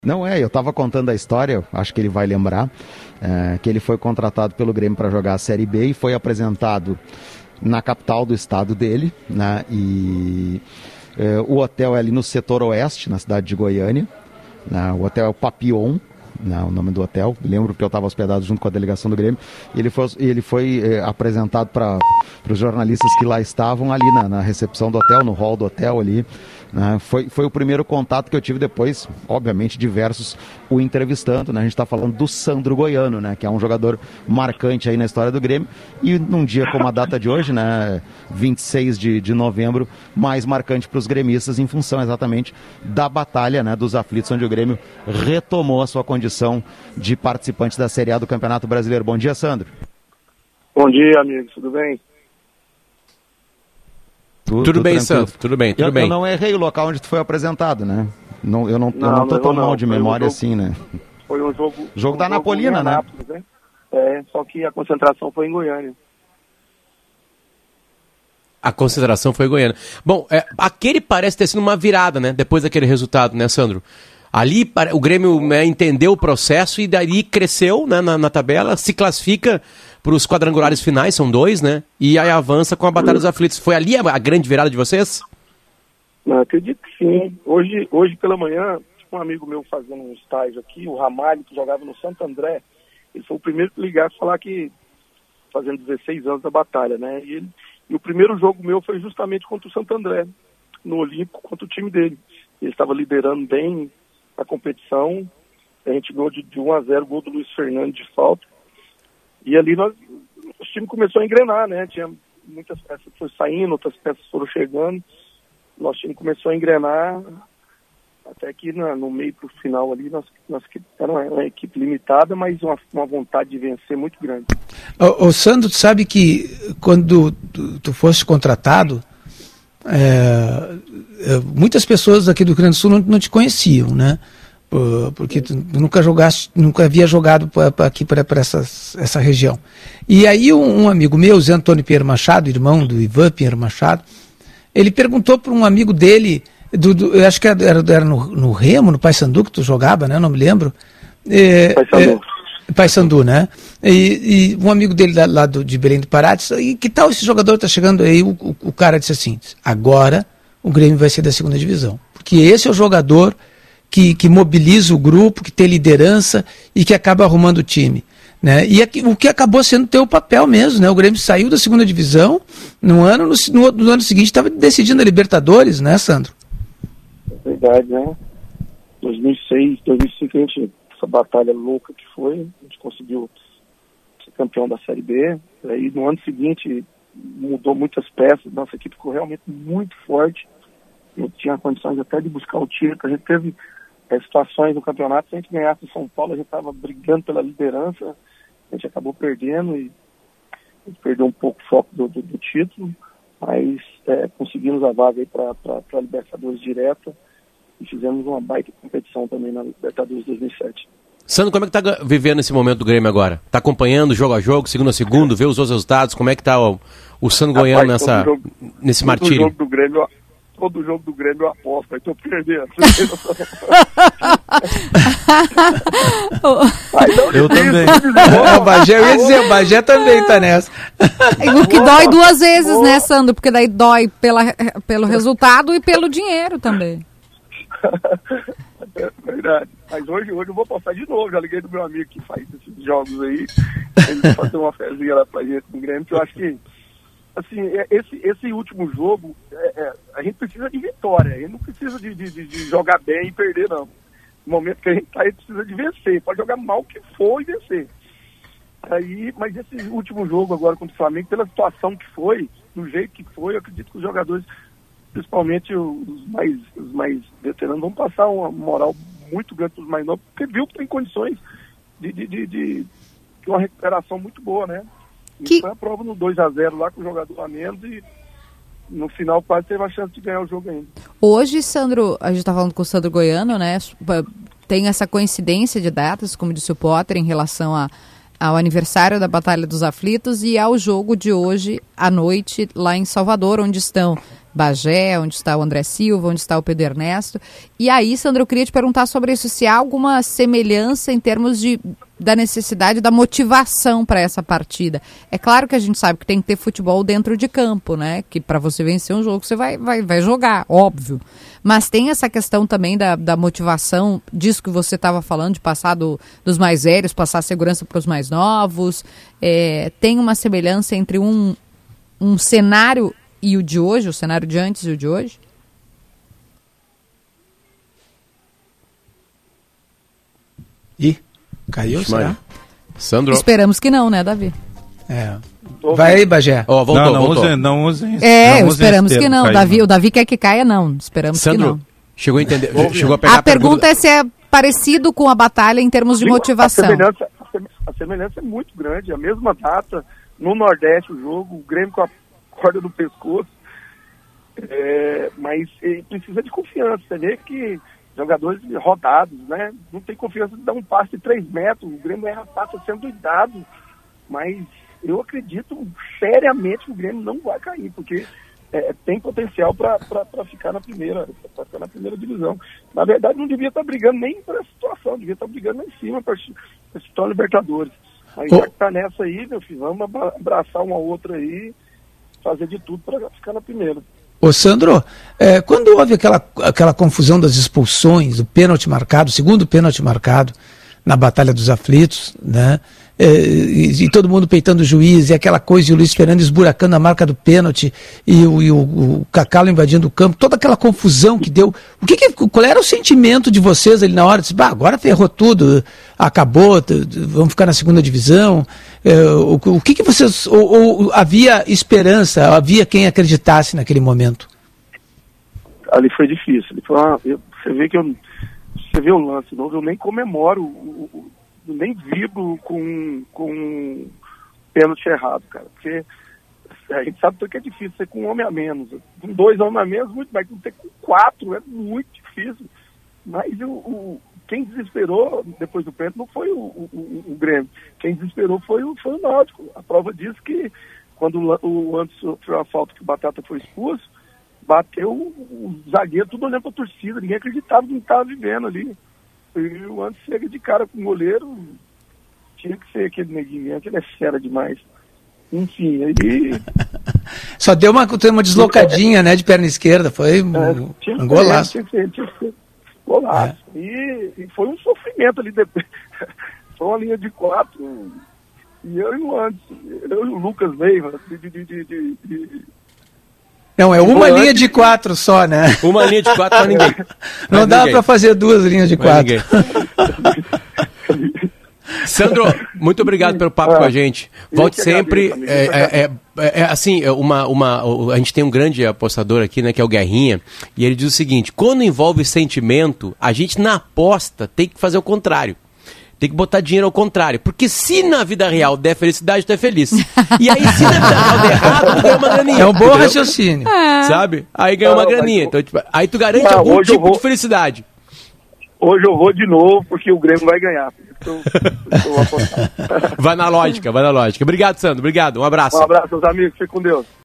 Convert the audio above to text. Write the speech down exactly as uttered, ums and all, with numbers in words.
Não é, eu estava contando a história, acho que ele vai lembrar, é, que ele foi contratado pelo Grêmio para jogar a Série B e foi apresentado na capital do estado dele, né, e é, o hotel é ali no setor oeste, na cidade de Goiânia, né, o hotel é o Papillon, né, o nome do hotel, lembro que eu estava hospedado junto com a delegação do Grêmio, e ele foi, ele foi é, apresentado para os jornalistas que lá estavam ali na, na recepção do hotel, no hall do hotel ali. Né, foi, foi o primeiro contato que eu tive depois, obviamente, diversos o entrevistando, né, a gente está falando do Sandro Goiano, né, que é um jogador marcante aí na história do Grêmio, e num dia como a data de hoje, né, vinte e seis de novembro, mais marcante para os gremistas em função exatamente da batalha, né, dos aflitos, onde o Grêmio retomou a sua condição de participante da Série A do Campeonato Brasileiro. Bom dia, Sandro. Bom dia, amigos, tudo bem? Tudo, tudo bem, tranquilo. Santo, tudo bem, tudo eu, bem. Eu não errei o local onde tu foi apresentado, né? Não, eu não, não, eu não tô não, tão não, mal de memória um jogo, assim, né? Foi um jogo... Jogo um da jogo Napolina, né? Nápoles, né? É, só que a concentração foi em Goiânia. A concentração foi em Goiânia. Bom, é, aquele parece ter sido uma virada, né? Depois daquele resultado, né, Sandro? Ali o Grêmio, né, entendeu o processo e daí cresceu, né, na, na tabela, se classifica para os quadrangulares finais, são dois, né? E aí avança com a Batalha dos Aflitos. Foi ali a, a grande virada de vocês? Não, acredito que sim. Hoje, hoje pela manhã, um amigo meu fazendo um estágio aqui, o Ramalho, que jogava no Santo André, ele foi o primeiro que ligasse falar que fazendo dezesseis anos da Batalha, né? E, ele, e o primeiro jogo meu foi justamente contra o Santo André, no Olímpico, contra o time dele. Ele estava liderando bem a competição, a gente ganhou de, de um a zero, gol do Luiz Fernando de falta. E ali nós, o time começou a engrenar, né? Tinha muitas peças que foram saindo, outras peças foram chegando. Nosso time começou a engrenar, até que na, no meio pro final ali, nós, nós era uma, uma equipe limitada, mas uma, uma vontade de vencer muito grande. Ô, ô Sandro, tu sabe que quando tu, tu foste contratado, é, muitas pessoas aqui do Rio Grande do Sul não, não te conheciam, né? Porque tu nunca jogaste, nunca havia jogado pra, pra aqui para essa, essa região. E aí um, um amigo meu, Zé Antônio Pinheiro Machado, irmão do Ivan Pinheiro Machado, ele perguntou para um amigo dele, do, do, eu acho que era, era no, no Remo, no Paysandu que tu jogava, né? Não me lembro. É, Paysandu. É, Paysandu, né? E, e um amigo dele lá, lá do, de Belém do Pará disse, e que tal esse jogador tá chegando aí? O, o, o cara disse assim, agora o Grêmio vai ser da segunda divisão. Porque esse é o jogador que, que mobiliza o grupo, que tem liderança e que acaba arrumando o time. Né? E aqui, o que acabou sendo teu papel mesmo, né? O Grêmio saiu da segunda divisão no ano, no, no, no ano seguinte estava decidindo a Libertadores, né, Sandro? É verdade, né? dois mil e seis, dois mil e cinco, a gente, essa batalha louca que foi, a gente conseguiu ser campeão da Série B. Aí no ano seguinte mudou muitas peças, nossa equipe ficou realmente muito forte. Eu tinha condições até de buscar o título, a gente teve é, situações no campeonato, se a gente ganhasse em São Paulo, a gente estava brigando pela liderança, a gente acabou perdendo e a gente perdeu um pouco o foco do, do, do título, mas é, conseguimos a vaga para a Libertadores direta e fizemos uma baita competição também na Libertadores dois mil e sete. Sandro, como é que está vivendo esse momento do Grêmio agora? Está acompanhando jogo a jogo, segundo a segundo, vê os outros resultados? Como é que está o, o Sandro Goiano nessa, jogo, nesse martírio? Todo jogo do Grêmio, todo jogo do Grêmio eu aposto, aí estou perdendo. Eu também. O Bagé, eu ia dizer, o Bagé também está nessa. O que dói duas vezes, né, Sandro? Porque daí dói pela, pelo resultado e pelo dinheiro também. É verdade. Mas hoje, hoje eu vou postar de novo. Já liguei do meu amigo que faz esses jogos aí. Ele vai fazer uma fezinha lá pra gente no Grêmio, que eu acho que, assim, esse, esse último jogo, é, é, a gente precisa de vitória. A gente não precisa de, de, de jogar bem e perder, não. No momento que a gente tá, a gente precisa de vencer. Pode jogar mal que for e vencer. Aí, mas esse último jogo agora contra o Flamengo, pela situação que foi, do jeito que foi, eu acredito que os jogadores, principalmente os mais, os mais veteranos, vão passar uma moral muito grande para os mais novos, porque viu que tem condições de, de, de, de, de uma recuperação muito boa, né? Que... E foi a prova no dois a zero lá com o jogador a menos e no final quase teve a chance de ganhar o jogo ainda. Hoje, Sandro, a gente está falando com o Sandro Goiano, né? Tem essa coincidência de datas, como disse o Potter, em relação a, ao aniversário da Batalha dos Aflitos e ao jogo de hoje à noite lá em Salvador, onde estão Bagé, onde está o André Silva, onde está o Pedro Ernesto. E aí, Sandro, eu queria te perguntar sobre isso, se há alguma semelhança em termos de, da necessidade da motivação para essa partida. É claro que a gente sabe que tem que ter futebol dentro de campo, né? Que para você vencer um jogo você vai, vai, vai jogar, óbvio. Mas tem essa questão também da, da motivação, disso que você estava falando, de passar do, dos mais velhos, passar a segurança para os mais novos. É, tem uma semelhança entre um, um cenário e o de hoje, o cenário de antes e o de hoje? Ih, caiu, será? Sandro. Esperamos que não, né, Davi? É. Vai aí, Bagé. Oh, voltou, não, não voltou. usem, não usem isso. É, não esperamos usem que não. cair, Davi, não. o Davi quer que caia, não. Esperamos Sandro, que não. chegou a entender, chegou a pegar A, a pergunta. pergunta é se é parecido com a batalha em termos de Sim, motivação. A semelhança, a seme- a semelhança é muito grande. A mesma data, no Nordeste, o jogo, o Grêmio com a corda no pescoço. É, mas é, precisa de confiança. Você vê que jogadores rodados, né? Não tem confiança de dar um passe de três metros. O Grêmio erra passe sendo dado. Mas eu acredito seriamente que o Grêmio não vai cair, porque é, tem potencial para ficar na primeira, para ficar na primeira divisão. Na verdade, não devia estar brigando nem por essa situação, devia estar brigando lá em cima para a Libertadores. Mas Oh. já que tá nessa aí, meu filho, vamos abra- abraçar uma outra aí, fazer de tudo para ficar na primeira. Ô Sandro, é, quando houve aquela, aquela confusão das expulsões, o pênalti marcado, o segundo pênalti marcado na Batalha dos Aflitos, né? É, e, e todo mundo peitando o juiz, e aquela coisa, e o Luiz Fernando esburacando a marca do pênalti, e o, e o, o Cacalo invadindo o campo, toda aquela confusão que deu. O que que, qual era o sentimento de vocês ali na hora? Disse, bah, agora ferrou tudo, acabou, t- t- vamos ficar na segunda divisão. É, o, o que que vocês... Ou, ou havia esperança, havia quem acreditasse naquele momento? Ali foi difícil. Ali foi uma, eu, você vê que eu, você vê o lance novo, eu nem comemoro, o, o, nem vibro com com pênalti errado, cara. Porque a gente sabe que é difícil ser com um homem a menos. Com dois homens a menos, muito mais. Com ter com quatro é muito difícil. Mas o, o, quem desesperou depois do pênalti não foi o, o, o, o Grêmio. Quem desesperou foi o, foi o Náutico. A prova disso que quando o, o Anderson sofreu a falta que o Batata foi expulso, bateu o zagueiro, tudo olhando para a torcida, ninguém acreditava no que estava vivendo ali. E o Anderson chega de cara com o goleiro, tinha que ser aquele neguinho, aquele é fera demais. Enfim, aí... Só deu uma, uma deslocadinha, né, de perna esquerda, foi um, É, tinha que um ser, golaço. Tinha que ser, tinha que ser. Golaço. É. E, e foi um sofrimento ali depois. Foi uma linha de quatro, e eu e o Anderson, eu e o Lucas Neiva, de... de, de, de, de Não, é uma Volante. linha de quatro só, né? Uma linha de quatro para ninguém. Não Mas dá ninguém. para fazer duas linhas de Mas quatro. ninguém. Sandro, muito obrigado pelo papo Ah, com a gente. eu Volte que sempre. agradeço, amigo, É, eu que é, é, é assim, é uma, uma, a gente tem um grande apostador aqui, né, que é o Guerrinha, e ele diz o seguinte: quando envolve sentimento, a gente na aposta tem que fazer o contrário. Tem que botar dinheiro ao contrário. Porque se na vida real der felicidade, tu é feliz. E aí, se na vida real der errado, tu ganha uma graninha. É um bom entendeu? raciocínio. Sabe? Aí ganha uma Não, mas graninha. eu- Então, tipo, aí tu garante Não, algum hoje eu tipo vou- de felicidade. Hoje eu vou de novo, porque o Grêmio vai ganhar. Por isso que eu- por isso que eu vou apostar. Vai na lógica, vai na lógica. Obrigado, Sandro. Obrigado. Um abraço. Um abraço, meus amigos. Fique com Deus.